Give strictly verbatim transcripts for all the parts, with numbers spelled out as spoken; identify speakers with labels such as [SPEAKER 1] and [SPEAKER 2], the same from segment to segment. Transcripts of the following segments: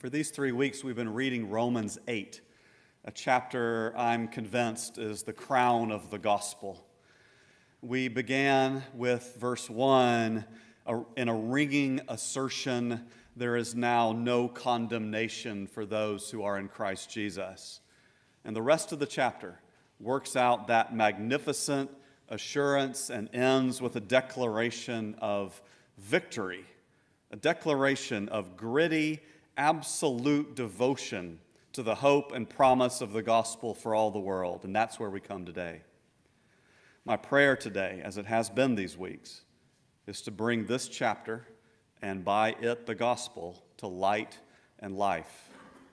[SPEAKER 1] For these three weeks, we've been reading Romans eight, a chapter I'm convinced is the crown of the gospel. We began with verse one in a ringing assertion, there is now no condemnation for those who are in Christ Jesus. And the rest of the chapter works out that magnificent assurance and ends with a declaration of victory, a declaration of gritty, absolute devotion to the hope and promise of the gospel for all the world. And that's where we come today. My prayer today, as it has been these weeks, is to bring this chapter and by it the gospel to light and life.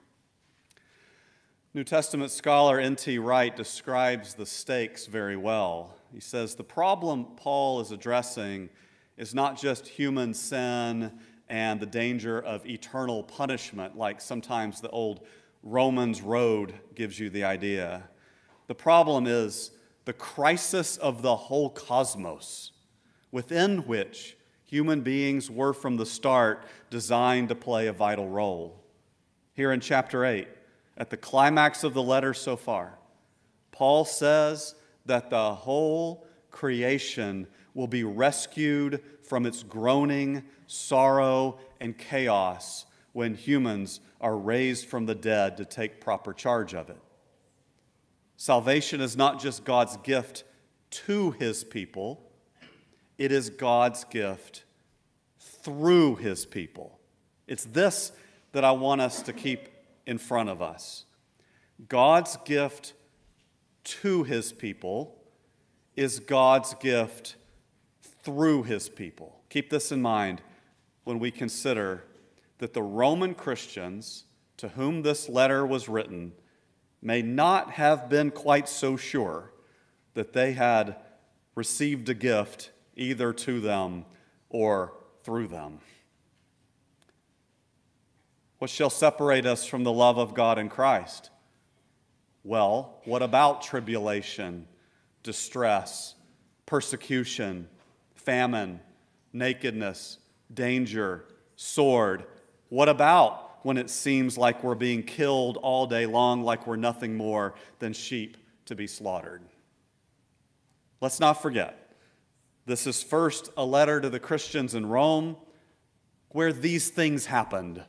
[SPEAKER 1] New Testament scholar N T Wright describes the stakes very well. He says the problem Paul is addressing is not just human sin and the danger of eternal punishment, like sometimes the old Romans road gives you the idea. The problem is the crisis of the whole cosmos, within which human beings were from the start designed to play a vital role. Here in chapter eight, at the climax of the letter so far, Paul says that the whole creation will be rescued from its groaning, sorrow, and chaos when humans are raised from the dead to take proper charge of it. Salvation is not just God's gift to His people, it is God's gift through His people. It's this that I want us to keep in front of us. God's gift to His people is God's gift through His people. Keep this in mind when we consider that the Roman Christians to whom this letter was written may not have been quite so sure that they had received a gift either to them or through them. What shall separate us from the love of God in Christ? Well, what about tribulation, distress, persecution, famine, nakedness, danger, sword? What about when it seems like we're being killed all day long, like we're nothing more than sheep to be slaughtered? Let's not forget, this is first a letter to the Christians in Rome where these things happened.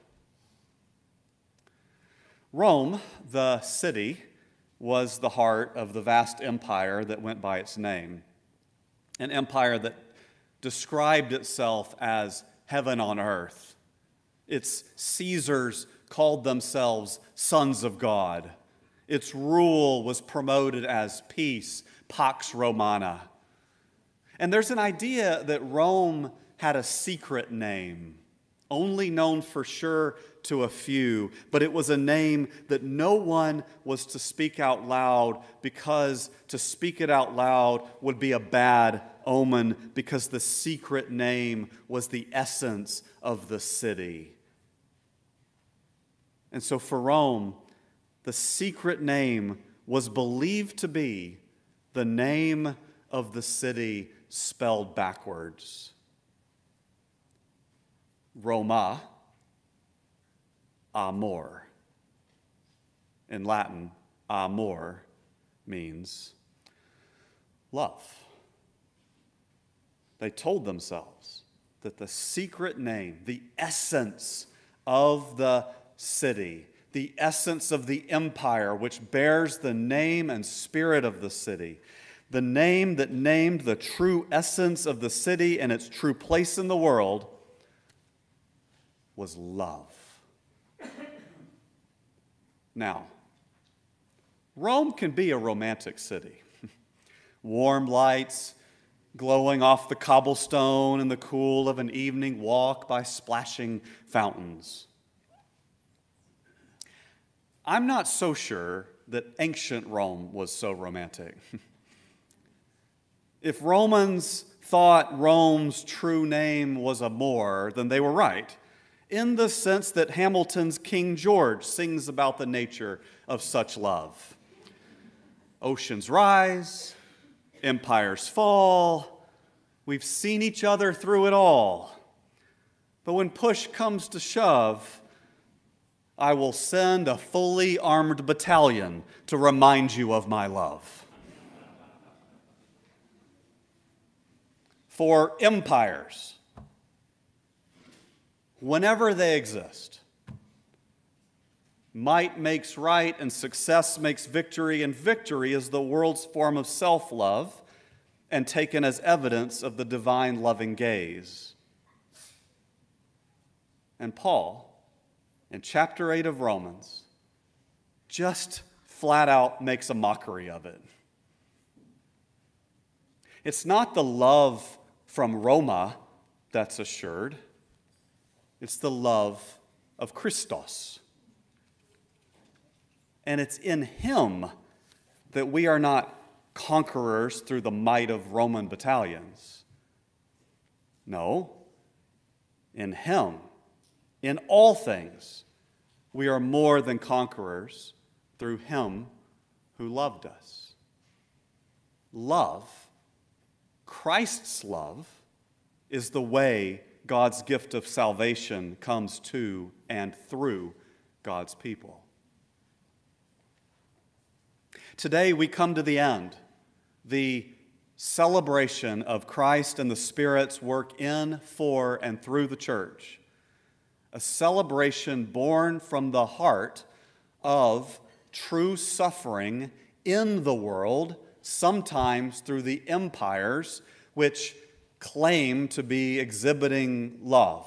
[SPEAKER 1] Rome, the city, was the heart of the vast empire that went by its name, an empire that described itself as heaven on earth. Its Caesars called themselves sons of God. Its rule was promoted as peace, Pax Romana. And there's an idea that Rome had a secret name, only known for sure to a few, but it was a name that no one was to speak out loud because to speak it out loud would be a bad omen because the secret name was the essence of the city. And so for Rome, the secret name was believed to be the name of the city spelled backwards. Roma, amor. In Latin, amor means love. They told themselves that the secret name, the essence of the city, the essence of the empire which bears the name and spirit of the city, the name that named the true essence of the city and its true place in the world, was love. Now, Rome can be a romantic city. Warm lights glowing off the cobblestone in the cool of an evening walk by splashing fountains. I'm not so sure that ancient Rome was so romantic. If Romans thought Rome's true name was Amor, then they were right, in the sense that Hamilton's King George sings about the nature of such love. Oceans rise, empires fall, we've seen each other through it all. But when push comes to shove, I will send a fully armed battalion to remind you of my love. For empires, whenever they exist, might makes right and success makes victory, and victory is the world's form of self-love and taken as evidence of the divine loving gaze. And Paul, in chapter eight of Romans, just flat out makes a mockery of it. It's not the love from Roma that's assured. It's the love of Christos. And it's in him that we are not conquerors through the might of Roman battalions. No, in him, in all things, we are more than conquerors through him who loved us. Love, Christ's love, is the way God's gift of salvation comes to and through God's people. Today we come to the end, the celebration of Christ and the Spirit's work in, for, and through the church. A celebration born from the heart of true suffering in the world, sometimes through the empires which claim to be exhibiting love.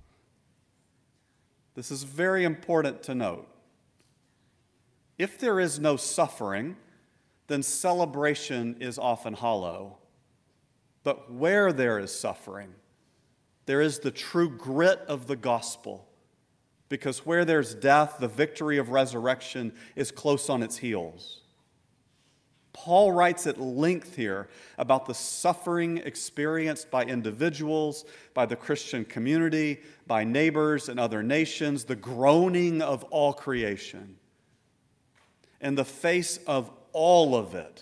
[SPEAKER 1] This is very important to note. If there is no suffering, then celebration is often hollow. But where there is suffering, there is the true grit of the gospel. Because where there's death, the victory of resurrection is close on its heels. Paul writes at length here about the suffering experienced by individuals, by the Christian community, by neighbors and other nations, the groaning of all creation. In the face of all of it,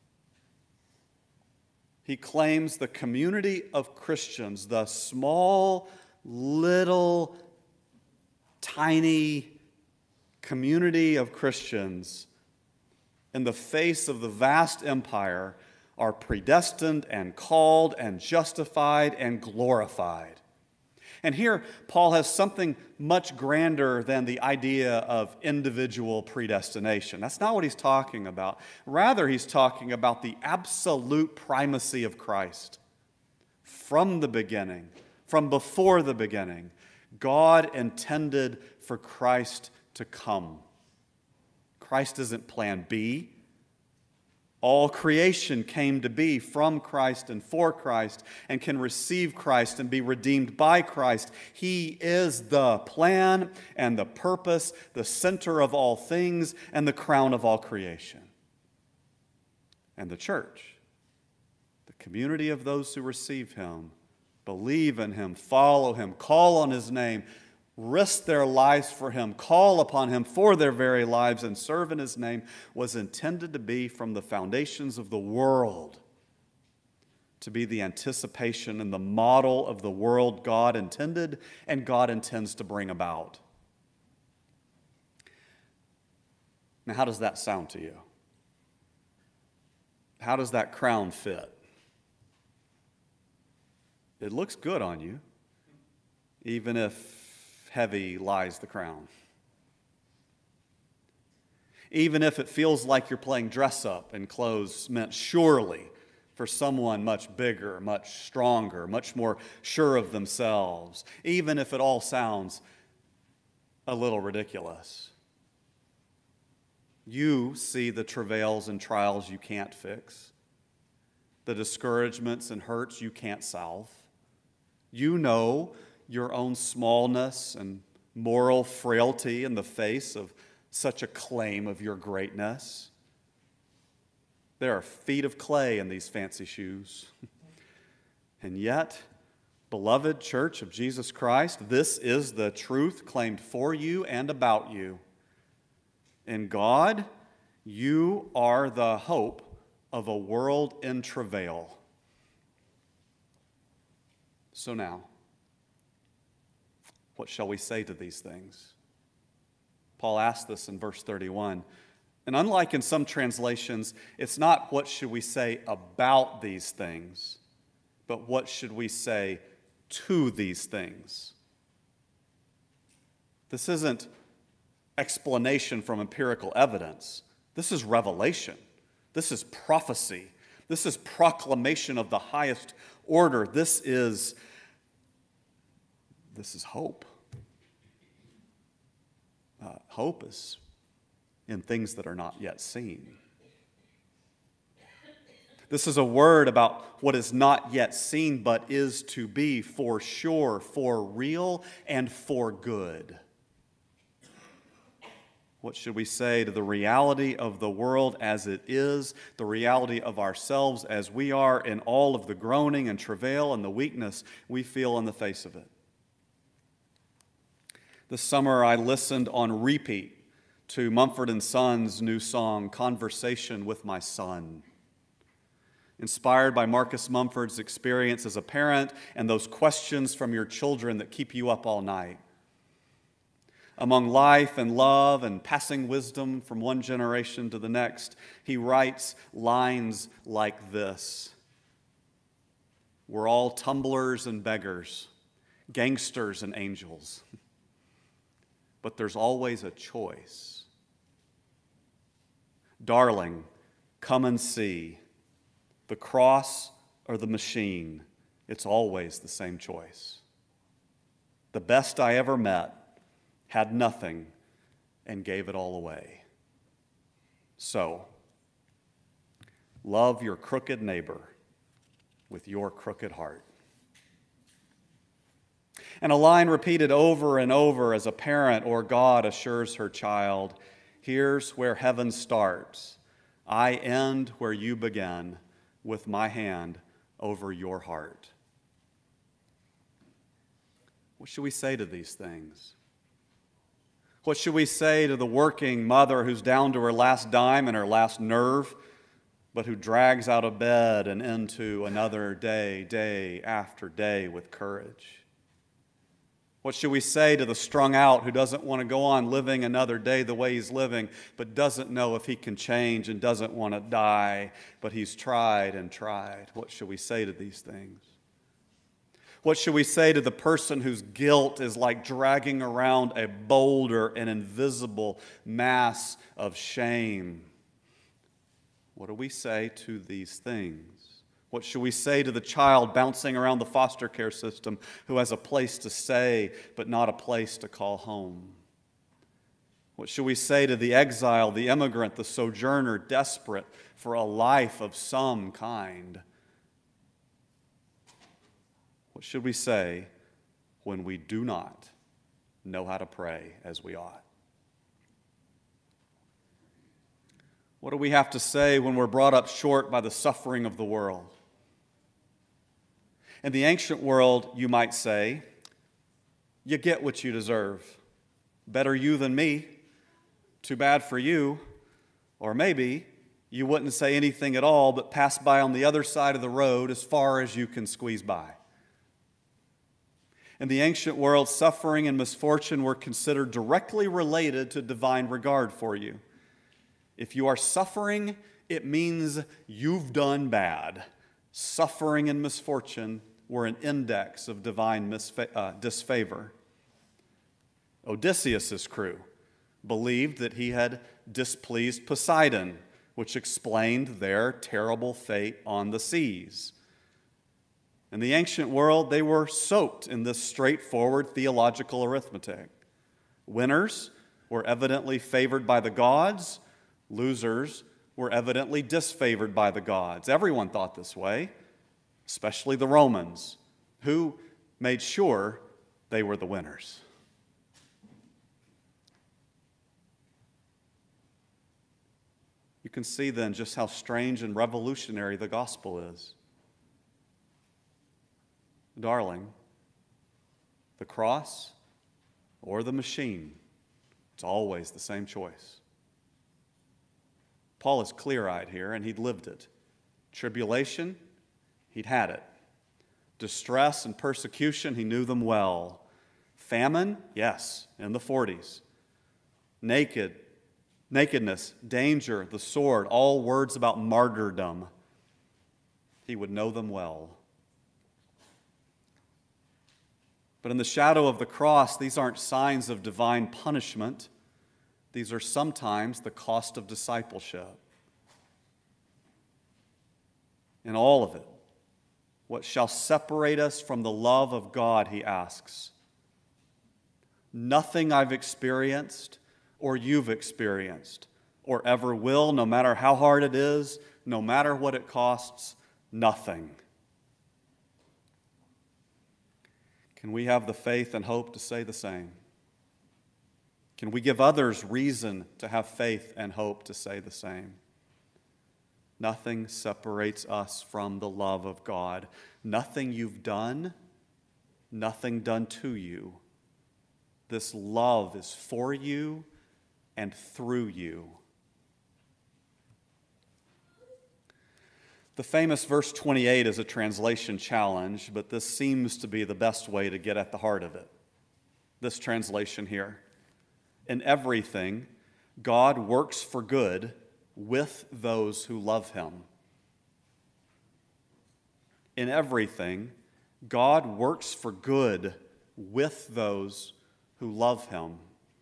[SPEAKER 1] he claims the community of Christians, the small, little, tiny community of Christians, in the face of the vast empire, are predestined and called and justified and glorified. And here, Paul has something much grander than the idea of individual predestination. That's not what he's talking about. Rather, he's talking about the absolute primacy of Christ. From the beginning, from before the beginning, God intended for Christ to come. Christ isn't plan B. All creation came to be from Christ and for Christ and can receive Christ and be redeemed by Christ. He is the plan and the purpose, the center of all things, and the crown of all creation. And the church, the community of those who receive him, believe in him, follow him, call on his name, risk their lives for him, call upon him for their very lives, and serve in his name, was intended to be from the foundations of the world, to be the anticipation and the model of the world God intended and God intends to bring about. Now, how does that sound to you? How does that crown fit? It looks good on you, even if heavy lies the crown. Even if it feels like you're playing dress up in clothes meant surely for someone much bigger, much stronger, much more sure of themselves, even if it all sounds a little ridiculous. You see the travails and trials you can't fix, the discouragements and hurts you can't solve. You know your own smallness and moral frailty in the face of such a claim of your greatness. There are feet of clay in these fancy shoes. And yet, beloved church of Jesus Christ, this is the truth claimed for you and about you. In God, you are the hope of a world in travail. So now, what shall we say to these things? Paul asks this in verse thirty-one. And unlike in some translations, it's not what should we say about these things, but what should we say to these things. This isn't explanation from empirical evidence. This is revelation. This is prophecy. This is proclamation of the highest order. This is, this is hope. Uh, hope is in things that are not yet seen. This is a word about what is not yet seen, but is to be for sure, for real, and for good. What should we say to the reality of the world as it is, the reality of ourselves as we are, in all of the groaning and travail and the weakness we feel in the face of it? This summer I listened on repeat to Mumford and Sons' new song, Conversation with My Son. Inspired by Marcus Mumford's experience as a parent and those questions from your children that keep you up all night. Among life and love and passing wisdom from one generation to the next, he writes lines like this. We're all tumblers and beggars, gangsters and angels. But there's always a choice. Darling, come and see. The cross or the machine, it's always the same choice. The best I ever met had nothing and gave it all away. So, love your crooked neighbor with your crooked heart. And a line repeated over and over as a parent or God assures her child, here's where heaven starts. I end where you begin with my hand over your heart. What should we say to these things? What should we say to the working mother who's down to her last dime and her last nerve, but who drags out of bed and into another day, day after day with courage? What should we say to the strung out who doesn't want to go on living another day the way he's living, but doesn't know if he can change and doesn't want to die, but he's tried and tried? What should we say to these things? What should we say to the person whose guilt is like dragging around a boulder, an invisible mass of shame? What do we say to these things? What should we say to the child bouncing around the foster care system who has a place to stay but not a place to call home? What should we say to the exile, the immigrant, the sojourner, desperate for a life of some kind? What should we say when we do not know how to pray as we ought? What do we have to say when we're brought up short by the suffering of the world? In the ancient world, you might say, you get what you deserve. Better you than me. Too bad for you. Or maybe you wouldn't say anything at all but pass by on the other side of the road as far as you can squeeze by. In the ancient world, suffering and misfortune were considered directly related to divine regard for you. If you are suffering, it means you've done bad. Suffering and misfortune were an index of divine misfa- uh, disfavor. Odysseus' crew believed that he had displeased Poseidon, which explained their terrible fate on the seas. In the ancient world, they were soaked in this straightforward theological arithmetic. Winners were evidently favored by the gods. Losers were evidently disfavored by the gods. Everyone thought this way, especially the Romans, who made sure they were the winners. You can see then just how strange and revolutionary the gospel is. Darling, the cross or the machine, it's always the same choice. Paul is clear-eyed here, and he'd lived it. Tribulation, he'd had it. Distress and persecution, he knew them well. Famine, yes, in the forties. naked, nakedness, danger, the sword, all words about martyrdom. He would know them well. But in the shadow of the cross, these aren't signs of divine punishment. These are sometimes the cost of discipleship. In all of it, what shall separate us from the love of God, he asks. Nothing I've experienced or you've experienced or ever will, no matter how hard it is, no matter what it costs, nothing. Can we have the faith and hope to say the same? Can we give others reason to have faith and hope to say the same? Nothing separates us from the love of God. Nothing you've done, nothing done to you. This love is for you and through you. The famous verse twenty-eight is a translation challenge, but this seems to be the best way to get at the heart of it. This translation here. In everything, God works for good with those who love him. In everything, God works for good with those who love him.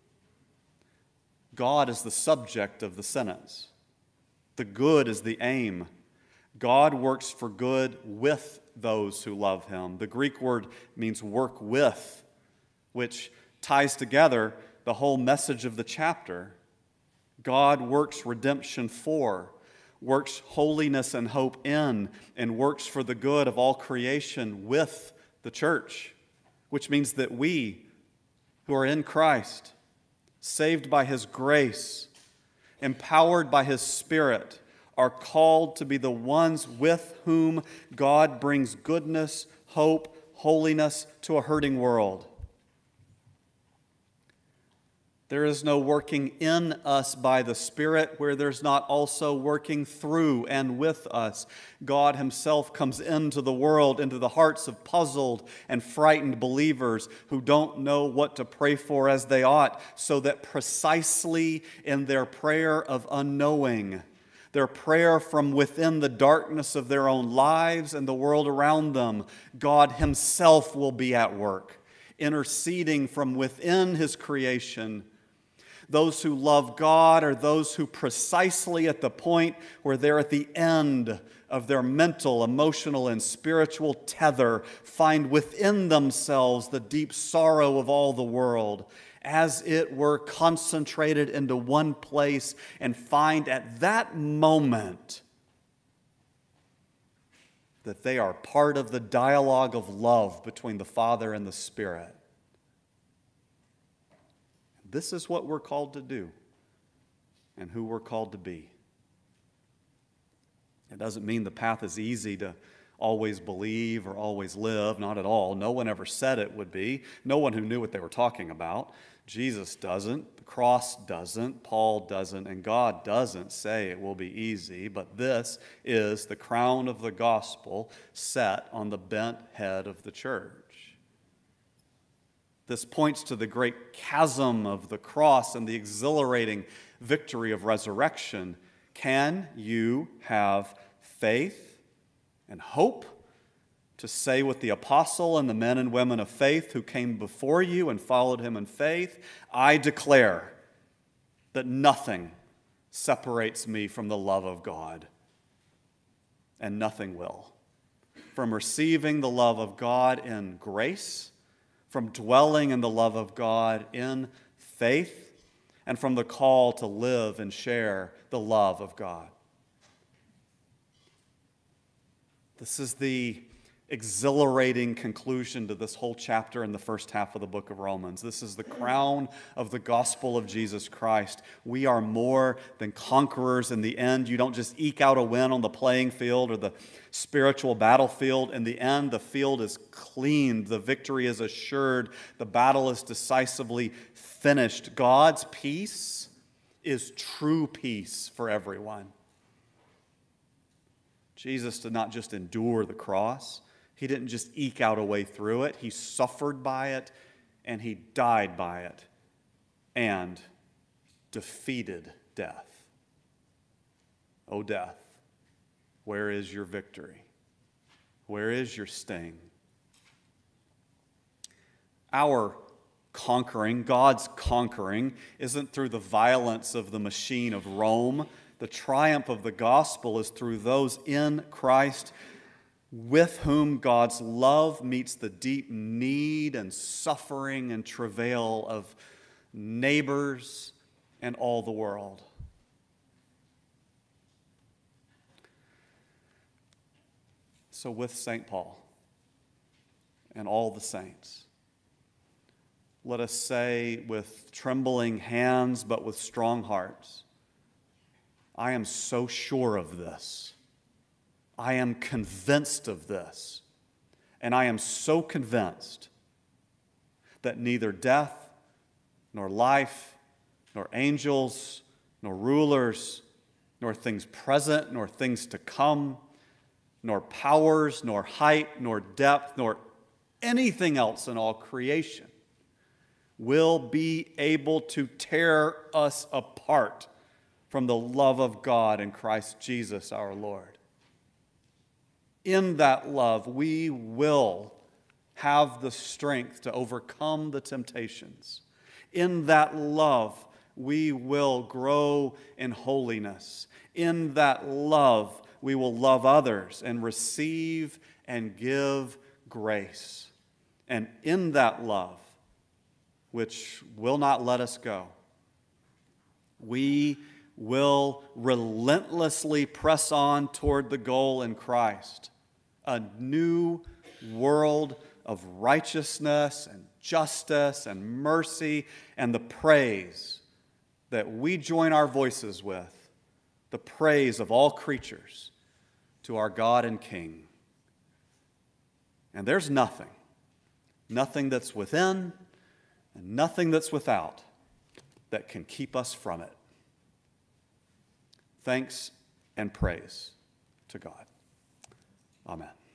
[SPEAKER 1] God is the subject of the sentence. The good is the aim. God works for good with those who love him. The Greek word means work with, which ties together the whole message of the chapter. God works redemption for, works holiness and hope in, and works for the good of all creation with the church, which means that we who are in Christ, saved by his grace, empowered by his Spirit, are called to be the ones with whom God brings goodness, hope, holiness to a hurting world. There is no working in us by the Spirit where there's not also working through and with us. God himself comes into the world, into the hearts of puzzled and frightened believers who don't know what to pray for as they ought, so that precisely in their prayer of unknowing, their prayer from within the darkness of their own lives and the world around them, God himself will be at work, interceding from within his creation. Those who love God are those who precisely at the point where they're at the end of their mental, emotional, and spiritual tether find within themselves the deep sorrow of all the world, as it were concentrated into one place, and find at that moment that they are part of the dialogue of love between the Father and the Spirit. This is what we're called to do and who we're called to be. It doesn't mean the path is easy to always believe or always live, not at all. No one ever said it would be. No one who knew what they were talking about. Jesus doesn't, the cross doesn't, Paul doesn't, and God doesn't say it will be easy, but this is the crown of the gospel set on the bent head of the church. This points to the great chasm of the cross and the exhilarating victory of resurrection. Can you have faith and hope to say with the apostle and the men and women of faith who came before you and followed him in faith, I declare that nothing separates me from the love of God, and nothing will. From receiving the love of God in grace, from dwelling in the love of God in faith, and from the call to live and share the love of God. This is the exhilarating conclusion to this whole chapter in the first half of the book of Romans. This is the crown of the gospel of Jesus Christ. We are more than conquerors in the end. You don't just eke out a win on the playing field or the spiritual battlefield. In the end, the field is cleaned. The victory is assured. The battle is decisively finished. God's peace is true peace for everyone. Jesus did not just endure the cross. He didn't just eke out a way through it. He suffered by it, and he died by it. And defeated death. O death, where is your victory? Where is your sting? Our conquering, God's conquering, isn't through the violence of the machine of Rome. The triumph of the gospel is through those in Christ, with whom God's love meets the deep need and suffering and travail of neighbors and all the world. So with Saint Paul and all the saints, let us say with trembling hands but with strong hearts, I am so sure of this. I am convinced of this. And I am so convinced that neither death, nor life, nor angels, nor rulers, nor things present, nor things to come, nor powers, nor height, nor depth, nor anything else in all creation will be able to tear us apart from the love of God in Christ Jesus our Lord. In that love, we will have the strength to overcome the temptations. In that love, we will grow in holiness. In that love, we will love others and receive and give grace. And in that love, which will not let us go, we will relentlessly press on toward the goal in Christ, a new world of righteousness and justice and mercy and the praise that we join our voices with, the praise of all creatures to our God and King. And there's nothing, nothing that's within and nothing that's without that can keep us from it. Thanks and praise to God. Amen.